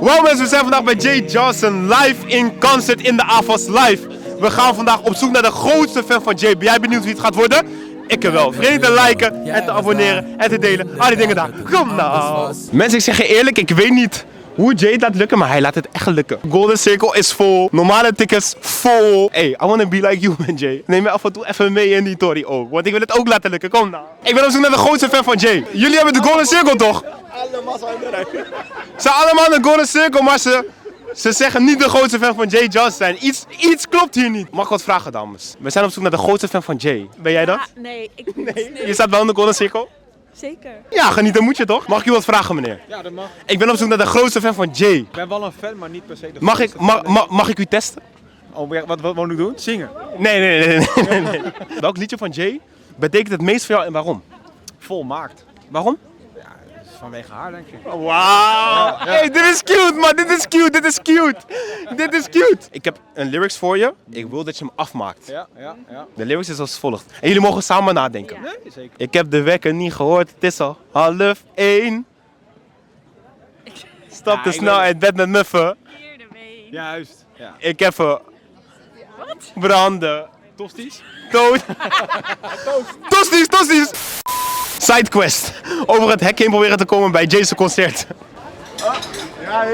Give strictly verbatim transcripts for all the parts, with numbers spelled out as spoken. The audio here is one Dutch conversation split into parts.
Wow mensen, we zijn vandaag bij Jay Johnson live in concert in de A F A S live. We gaan vandaag op zoek naar de grootste fan van Jay. Ben jij benieuwd wie het gaat worden? Ik er wel. Vergeet niet te liken en te abonneren en te delen. Al die dingen daar. Kom nou. Mensen, ik zeg je eerlijk, ik weet niet hoe Jay het laat lukken, maar hij laat het echt lukken. Golden Circle is vol, normale tickets vol. Hey, I wanna be like you man Jay. Neem me af en toe even mee in die tory ook, want ik wil het ook laten lukken. Kom nou. Ik ben op zoek naar de grootste fan van Jay. Jullie hebben de Golden Circle toch? Allemaal zijn eruit. Ze zijn allemaal de Golden Circle, maar ze, ze zeggen niet de grootste fan van Jay Johnson zijn. Iets, iets klopt hier niet. Mag ik wat vragen dames? We zijn op zoek naar de grootste fan van Jay. Ben jij dat? Ja, nee, ik nee. Je staat wel in de Golden Circle? Zeker. Ja, genieten moet je toch? Mag ik u wat vragen meneer? Ja, dat mag. Ik ben op zoek naar de grootste fan van Jay. Ik ben wel een fan, maar niet per se de Mag ik, mag, mag, mag ik u testen? Oh, wat, wat, wat moet ik doen? Zingen? Nee, nee, nee, nee, nee, nee. Welk liedje van Jay betekent het meest voor jou en waarom? Volmaakt. Waarom? Ja, dat is vanwege haar, denk ik. Wauw! Ja, ja. Hey, dit is cute man, dit is cute, dit is cute. Dit is cute. Ik heb een lyrics voor je. Ik wil dat je hem afmaakt. Ja, ja, ja. De lyrics is als volgt. En jullie mogen samen nadenken. Ja. Nee, zeker. Ik heb de wekker niet gehoord, het is al half één. Stap te Ja, ik snel weet uit bed met muffen. Hier de mee. Juist. Ja. Ik heb een Wat? branden. Tosties? Toast. Tosties, tosties. Sidequest. Over het hek heen proberen te komen bij Jay's concert. Ja, hé.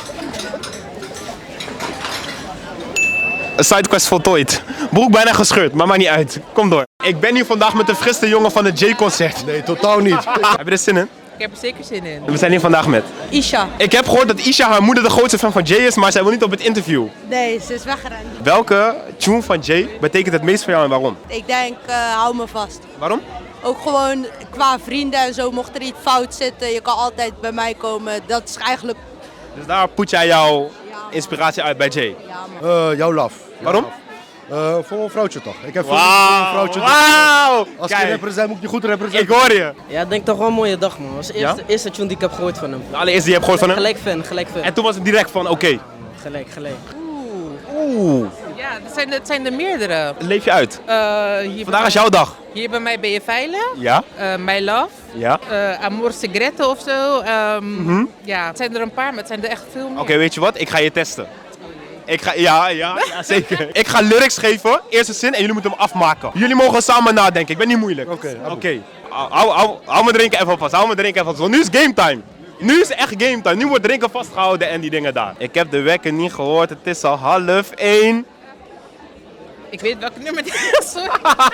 Een sidequest voltooid. Broek bijna gescheurd, maar maakt niet uit. Kom door. Ik ben hier vandaag met de friste jongen van het Jay-concert. Nee, totaal niet. Heb je er zin in? Ik heb er zeker zin in. We zijn hier vandaag met. Isha. Ik heb gehoord dat Isha haar moeder de grootste fan van Jay is, maar zij wil niet op het interview. Nee, ze is weggerend. Welke tune van Jay betekent het meest voor jou en waarom? Ik denk, uh, hou me vast. Waarom? Ook gewoon qua vrienden en zo, mocht er iets fout zitten, je kan altijd bij mij komen. Dat is eigenlijk, Dus daar put jij jouw inspiratie uit bij Jay. ja man. Uh, jouw love. Waarom? Uh, voor een vrouwtje toch? Ik heb voor een Wauw! vrouwtje. Wauw! Als je Kijk, represent moet je goed ik representeren. hoor je. Ja, ik denk toch wel een mooie dag, man. Dat was de eerste, Ja? eerste tune die ik heb gehoord van hem. De allereerste die je hebt gehoord van hem. Gelijk fan, gelijk fan. En toen was het direct van oké. Gelijk, gelijk. Oeh. Ja, het zijn, het zijn er meerdere. Leef je uit. Uh, hier, Vandaag is jouw dag. hier bij mij ben je veilig. Ja? Uh, My Love. Ja? Uh, Amor Secreto of zo. Um, Ja, het zijn er een paar, maar het zijn er echt veel meer. Oké, weet je wat? Ik ga je testen. Ik ga, ja, ja, ja, zeker. Ik ga lyrics geven, eerste zin, en jullie moeten hem afmaken. Jullie mogen samen nadenken, ik ben niet moeilijk. Oké, Oké. Hou, hou, hou, hou me drinken even vast, hou me drinken even vast. Want nu is game time. Nu is echt game time. Nu wordt drinken vastgehouden en die dingen daar. Ik heb de wekker niet gehoord, het is al half één. Ik weet welke nummer dit is. Sorry.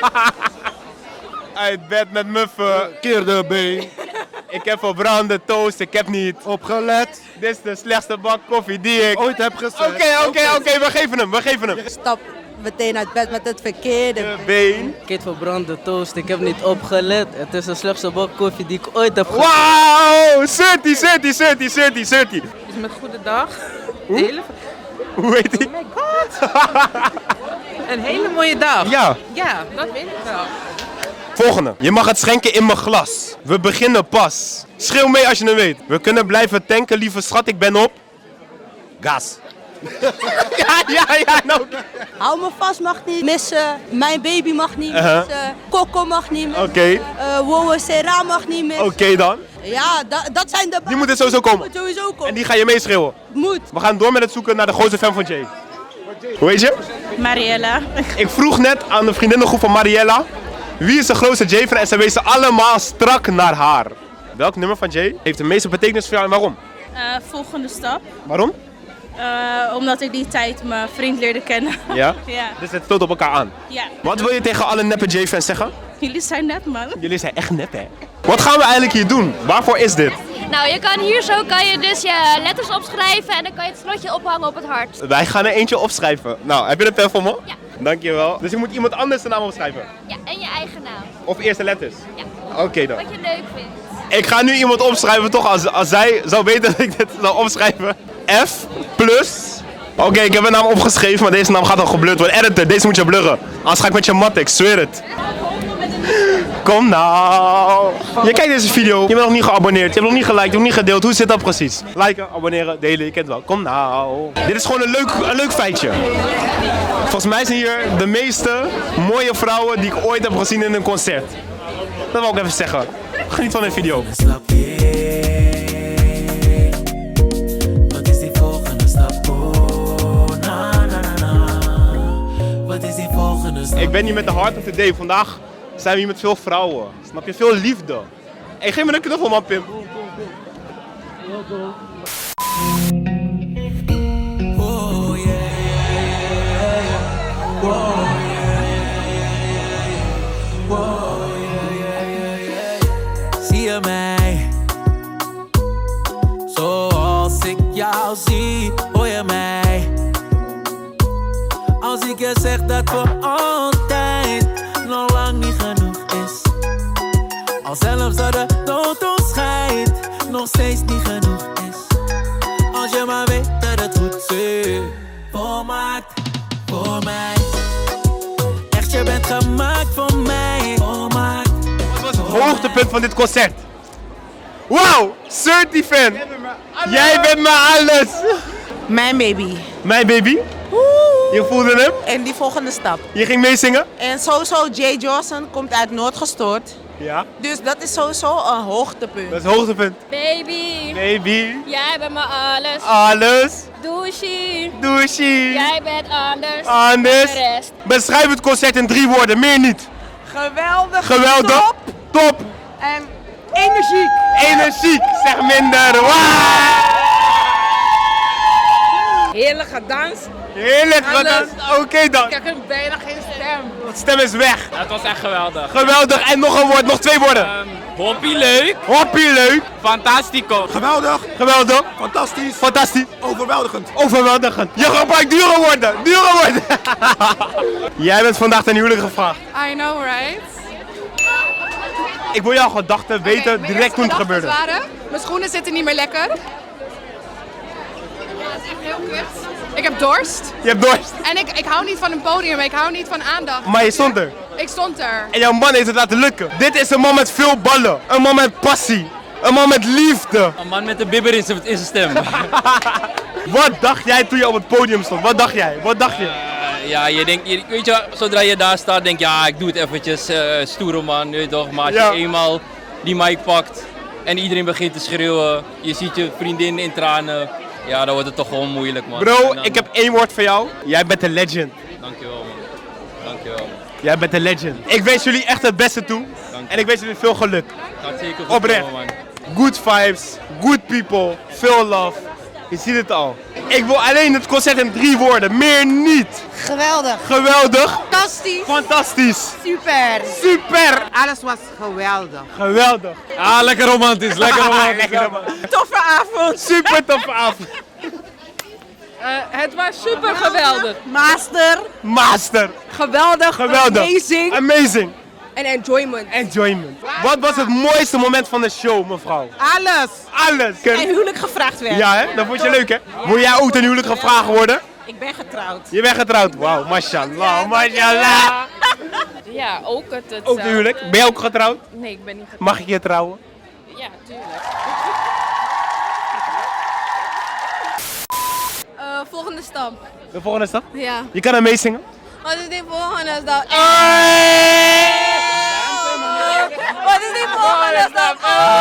Uit bed met muffen. Keer de been. Ik heb verbrande toast, ik heb niet. Opgelet. Dit is de slechtste bak koffie die ik... Ooit heb gezegd. Oké, oké, oké, we geven hem, we geven hem. Stap meteen uit bed met het verkeerde. De been. Kit verbrande toast, ik heb niet opgelet. Het is de slechtste bak koffie die ik ooit heb gehad. Wauw! Surty, surty, surty, surty, surty. Is met goede dag. Hoe? Hele... Hoe heet die? Oh my god. Een hele mooie dag. Ja. Ja, dat weet ik wel. Volgende. Je mag het schenken in mijn glas. We beginnen pas. Schreeuw mee als je het weet. We kunnen blijven tanken, lieve schat. Ik ben op... Gas. ja, ja, ja. Nou. Hou me vast mag niet missen, mijn baby mag niet Uh-huh. missen, Coco mag niet missen, Oké. uh, Wowe Sera mag niet missen. Oké dan. Ja, da- dat zijn de Die moeten sowieso komen. moet sowieso komen. En die ga je meeschreeuwen. Moet. We gaan door met het zoeken naar de grootste fan van Jay. Hoe heet je? Mariella. Ik vroeg net aan de vriendinnengroep van Mariella. Wie is de grootste Jay-fan? En ze wezen allemaal strak naar haar. Welk nummer van Jay heeft de meeste betekenis voor jou en waarom? Uh, volgende stap. Waarom? Uh, omdat ik die tijd mijn vriend leerde kennen. Ja? Ja. Dus het stoot op elkaar aan. Ja. Wat wil je tegen alle neppe Jay-fans zeggen? Jullie zijn net, man. Jullie zijn echt nep, hè? Wat gaan we eigenlijk hier doen? Waarvoor is dit? Nou, je kan hier zo kan je dus je letters opschrijven en dan kan je het slotje ophangen op het hart. Wij gaan er eentje opschrijven. Nou, heb je een pen voor me? Ja. Dankjewel. Dus je moet iemand anders de naam opschrijven? Ja, en je eigen naam. Of eerste letters? Ja. Oké dan. Wat je leuk vindt. Ik ga nu iemand opschrijven, toch? Als, als zij zou weten dat ik dit zou opschrijven. F plus... Oké, okay, ik heb een naam opgeschreven, maar deze naam gaat al geblurred worden. Editor, deze moet je blurren. Anders ga ik met je mat, ik zweer het. Kom nou. Je kijkt deze video, je bent nog niet geabonneerd, je hebt nog niet geliked, je hebt nog niet gedeeld. Hoe zit dat precies? Liken, abonneren, delen, je kent het wel. Kom nou. Dit is gewoon een leuk, een leuk feitje. Volgens mij zijn hier de meeste mooie vrouwen die ik ooit heb gezien in een concert. Dat wil ik even zeggen. Geniet van de video. Wat is ben hier met de Heart of the Day. Vandaag zijn we hier met veel vrouwen. Snap je? Veel liefde. Hey, geef me een knuffel, man, Pim. Zie je mij? Zoals ik jou zie, hoor je mij? Als ik je zeg dat voor altijd nog lang niet genoeg is. Al zelfs dat de dood ons scheidt, nog steeds niet genoeg is. Als je maar weet dat het goed zit. Volmaakt voor mij. Echt, je bent gemaakt voor mij. Volmaakt. Wat was het hoogtepunt van dit concert? Wauw, Surty fan. Jij bent mijn alles. Mijn baby. Mijn baby. Je voelde hem? En die volgende stap. Je ging meezingen? En sowieso Jay Johnson komt uit Noordgestoord. Ja. Dus dat is sowieso een hoogtepunt. Dat is het hoogtepunt. Baby, Baby. jij bent mijn alles. Alles. Douchie, Douchie. jij bent anders. Anders. dan de rest. Beschrijf het concert in drie woorden, meer niet. Geweldig. Geweldig. Top. Top. En energiek. Energiek. Zeg minder. Wow. Heerlijk gedanst. Heerlijk Alles. gedaan. Oké okay dan. Ik heb bijna geen stem. De stem is weg. Ja, het was echt geweldig. Geweldig. En nog een woord, nog twee woorden. Um, hoppie leuk. Hoppie leuk. Fantastico. Geweldig. Geweldig. Fantastisch. Fantastisch. Overweldigend. Overweldigend. Je gebruikt dure woorden. Dure woorden. Jij bent vandaag ten huwelijk gevraagd. I know, right? Ik wil jouw gedachten weten direct toen het gebeurde. Mijn schoenen zitten niet meer lekker. Dat is echt heel kut. Ik heb dorst. Je hebt dorst. En ik, ik hou niet van een podium, ik hou niet van aandacht. Maar je stond er. Ik stond er. En jouw man heeft het laten lukken. Dit is een man met veel ballen. Een man met passie. Een man met liefde. Een man met een bibber in zijn in zijn stem. Wat dacht jij toen je op het podium stond? Wat dacht jij? Wat dacht je? Uh, ja, je denkt, je, weet je, zodra je daar staat, denk je, ja, ik doe het eventjes, uh, stoere man, weet je toch. Maar als Ja. je eenmaal die mic pakt en iedereen begint te schreeuwen, je ziet je vriendin in tranen, ja, dan wordt het toch gewoon moeilijk, man. Bro, En dan- ik heb één woord voor jou. Jij bent een legend. Dankjewel, man. Dankjewel, man. Jij bent een legend. Ik wens jullie echt het beste toe. Dank je. En ik wens jullie veel geluk. Gaat zeker goed Oprecht. komen, man. Good vibes, good people, veel love. Je ziet het al. Ik wil alleen het concert in drie woorden, meer niet. Geweldig. Geweldig. Fantastisch. Fantastisch. Super. Super. Alles was geweldig. Geweldig. Ah, lekker romantisch, lekker romantisch. Lekker man. Toffe avond. Super toffe avond. Uh, het was super geweldig. Master. Master. Geweldig. Geweldig. Amazing. Amazing. En enjoyment. Enjoyment. Wat was het mooiste moment van de show, mevrouw? Alles. Alles. En huwelijk gevraagd werd. Ja, hè? Dat vond je leuk, hè? Wil jij ook ten huwelijk gevraagd worden? Ik ben getrouwd. Je bent getrouwd. Wauw, mashallah, mashallah. Ja, ook het. het Ook ten huwelijk. Ben jij ook getrouwd? Nee, ik ben niet getrouwd. Mag ik je trouwen? Ja, tuurlijk. Uh, volgende stap. De volgende stap? Ja. Je kan er meezingen. Wat is die volgende stap? Wat is die volgende stap?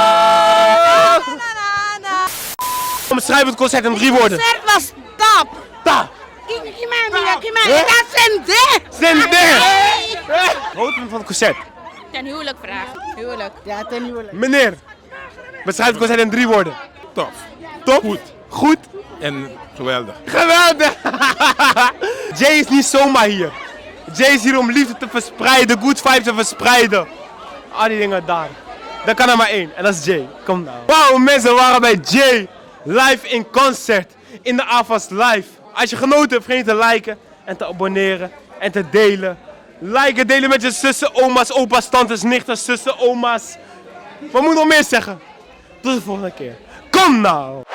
Beschrijf het concert in drie woorden. Het was top. Ta. Dat zijn de. Zender. Hoogtepunt van het concert. Ten huwelijk vraag. Huwelijk. Ja, ten huwelijk. Meneer, beschrijf het concert in drie woorden. Tof. Top? Goed. Goed? En geweldig. Geweldig! Jay is niet zomaar hier. Jay is hier om liefde te verspreiden, good vibes te verspreiden. Al die dingen daar. Dat kan er maar één en dat is Jay. Kom nou. Wauw, mensen, we waren bij Jay. Live in concert. In de A F A S Live. Als je genoten hebt, vergeet niet te liken en te abonneren en te delen. Liken, delen met je zussen, oma's, opa's, tantes, nichten, zussen, oma's. Wat moet ik nog meer zeggen? Tot de volgende keer. Kom nou!